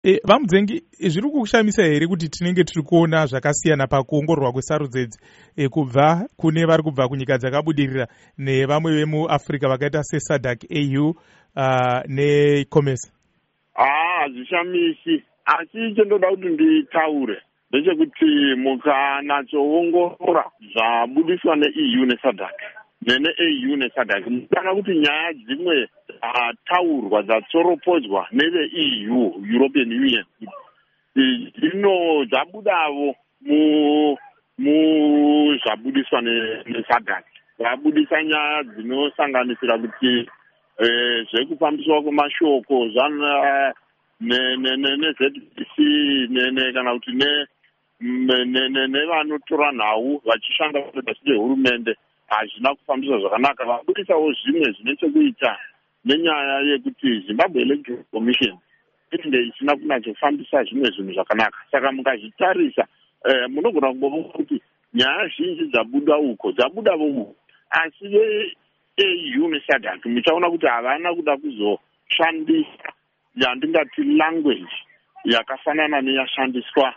Vamudzengi, zviri kushamisa here kuti tinenge tiri kuona zvakasiyana pakuongororwa kwesarudzo idzi kubva kune vari kubva kunyika dzakabudirira nevamwe vemuafrica vakaita sesadc au necomesa? Hazvishamisi, asi chendoda kuti nditaure ndechekuti mukanatsoongorora zvabudiswa neeu nesadc nene-au nesadc kana kuti nyaya dzimwe dzataurwa dzatsoropodzwa neve-eu, European Union, dzabudavo muzvabudiswa nesadc. Vabudisa nyaya dzinosanganisira kuti zvekufambiswa kwemashoko nezbc kana kuti nevanotora nhau vachishanda pasi pehurumende hazvina kufambiswa zvakanaka. Vabudisawo zvimwe zvine chekuita nenyaya yekuti Zimbabwe Electoral Commission inenge isina kunatsofambisa zvimwe zvinhu zvakanaka. Saka mukazvitarisa munogona kumbobona kuti nyaya zhinji dzabuda uko dzabudavo uko, asi ve-au nesadc muchaona kuti havana kuda kuzoshandisa yandingati language yakafanana neyashandiswa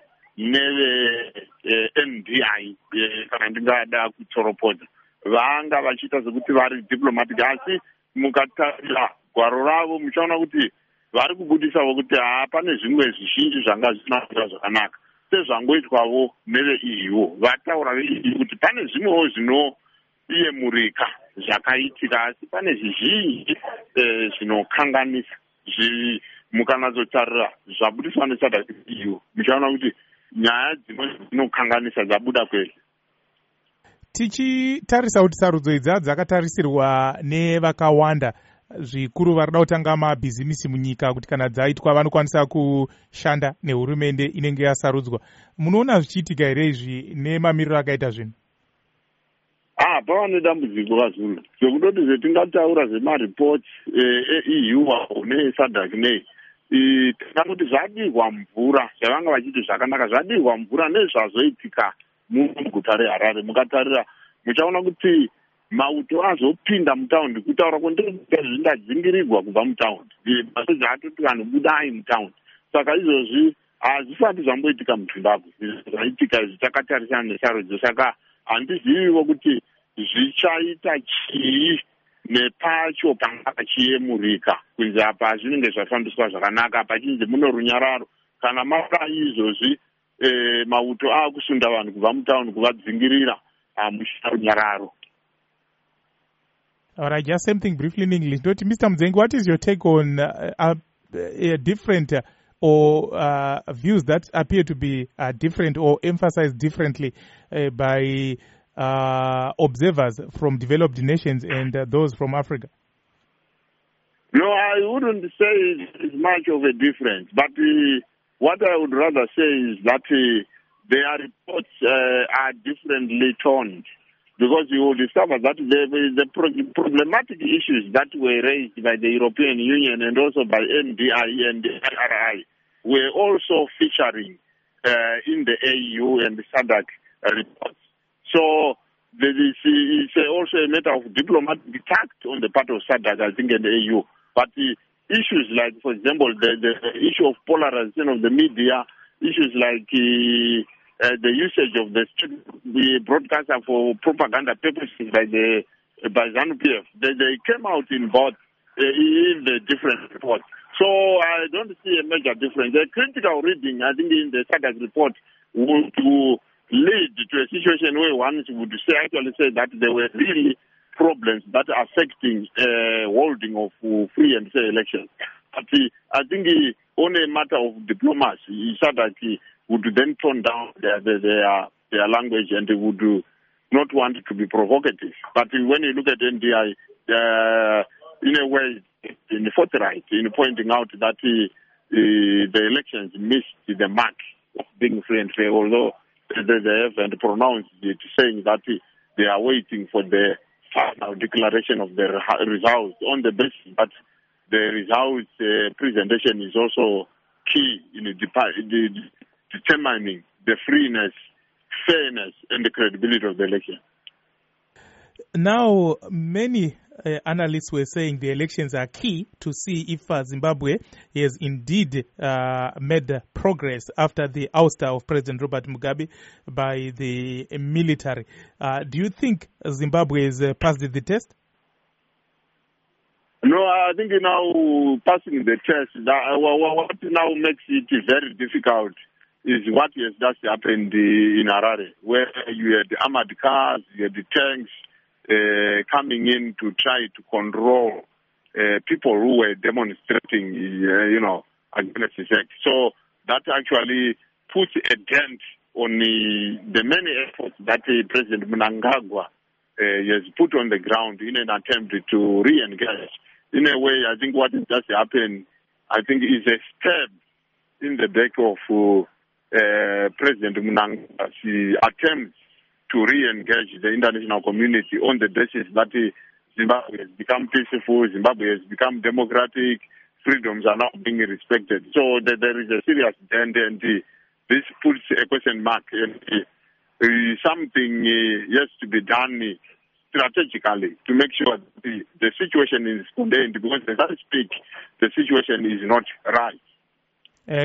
neve-ndi kana ndingada kutsoropodza. Vanga vachiita sekuti vari diplomatic, asi mukatarira gwaro ravo muchaona kuti vari kubudisavo kuti pane zvimwe zvizhinji zvanga zvinoita zvakanaka sezvangoitwavo neve-eu. Vataura ve-eu kuti pane zvimwewo zvinoyemurika zvakaitika, asi pane zvizhinji zvinokanganisa. Mukanatsotarira zvabudiswa nesadc eu muchaona kuti nyaya dzimwe dzinokanganisa dzabuda kweli. Tichitarisa kuti sarudzo idzi dzakatarisirwa nevakawanda zvikuru vari kuda kutanga mabhizimisi munyika kuti kana dzaitwa vanokwanisa kushanda nehurumende inenge yasarudzwa. Munoona zvichiitika here izvi nemamiriro akaita zvinhu? Pava nedambudziko vazuru zvekutoti zvetingataura zvemaripoti eu nesadc nei tina kuti zvadirwa mvura zvavanga vachiti zvakanaka, zvadirwa mvura nezvazoitika muguta reHarare. Mukatarira muchaona kuti mauto azopinda mutaundi kutaura kwendikuti zvingadzingirigwa kubva mutaundi masoja atoti vanhu budai mutaundi. Saka izvozvi hazvisati zvamboitika muZimbabwe. Zvaitika izvi takatarisana nesarudzo. Saka handiziviwo kuti zvichaita chii nepacho panga pachiyemurika kunzi apa zvinenge zvafambiswa zvakanaka. Pachinzi muno runyararo kana mara izvozvi mauto aakusunda vanhu kubva mutaundi kuvadzingirira muchita runyararo. All right, just same thing briefly in English. Mr. Mudzengi, what is your take on different or views that appear to be different or emphasized differently by observers from developed nations and those from Africa? No, I wouldn't say it's much of a difference, but what I would rather say is that their reports are differently toned, because you will discover that the problematic issues that were raised by the European Union and also by NDI and IRI were also featuring in the AU and the SADC reports. So there is also a matter of diplomatic tact on the part of SADC, I think, and the AU. But the issues like, for example, the issue of polarization of the media, issues like the usage of the broadcaster for propaganda purposes by ZANU-PF, they came out in both in the different reports. So I don't see a major difference. The critical reading, I think, in the SADC report would lead to a situation where one would actually say that there were really problems that are affecting holding of free and fair elections. But I think on a matter of diplomacy, SADC would then tone down their language and they would not want to be provocative. But when you look at NDI, in a way, in forthright in pointing out that the elections missed the mark of being free and fair, although they haven't pronounced it, saying that they are waiting for the final declaration of the results on the basis that the results presentation is also key in determining the freeness, fairness, and the credibility of the election. Now, many analysts were saying the elections are key to see if Zimbabwe has indeed made progress after the ouster of President Robert Mugabe by the military. Do you think Zimbabwe has passed the test? No, I think now passing the test, what now makes it very difficult is what has just happened in Harare, where you had armored cars, you had the tanks coming in to try to control people who were demonstrating, against the act. So that actually puts a dent on the many efforts that President Mnangagwa has put on the ground in an attempt to re-engage. In a way, I think what has just happened, I think, is a stab in the back of President Mnangagwa's attempts to re-engage the international community on the basis that Zimbabwe has become peaceful, Zimbabwe has become democratic, freedoms are now being respected. So there is a serious dent, and this puts a question mark. Something has to be done strategically to make sure the situation is contained, because as I speak, the situation is not right.